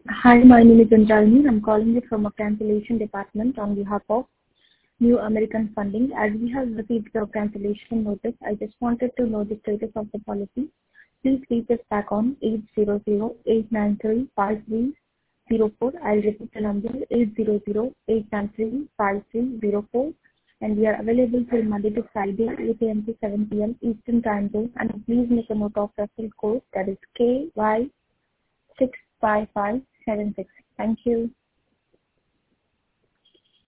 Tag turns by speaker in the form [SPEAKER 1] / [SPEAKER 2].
[SPEAKER 1] Hi, my name is Anjalini. I'm calling you from a cancellation department on behalf of New American Funding. As we have received the cancellation notice, I just wanted to know the status of the policy. Please reach us back on 800-893-5304. I'll repeat the number 800-893-5304. And we are available till Monday to Friday, 8 a.m. to 7 p.m. Eastern Time Zone. And please make a note of referral code, that is KY65576. Thank you.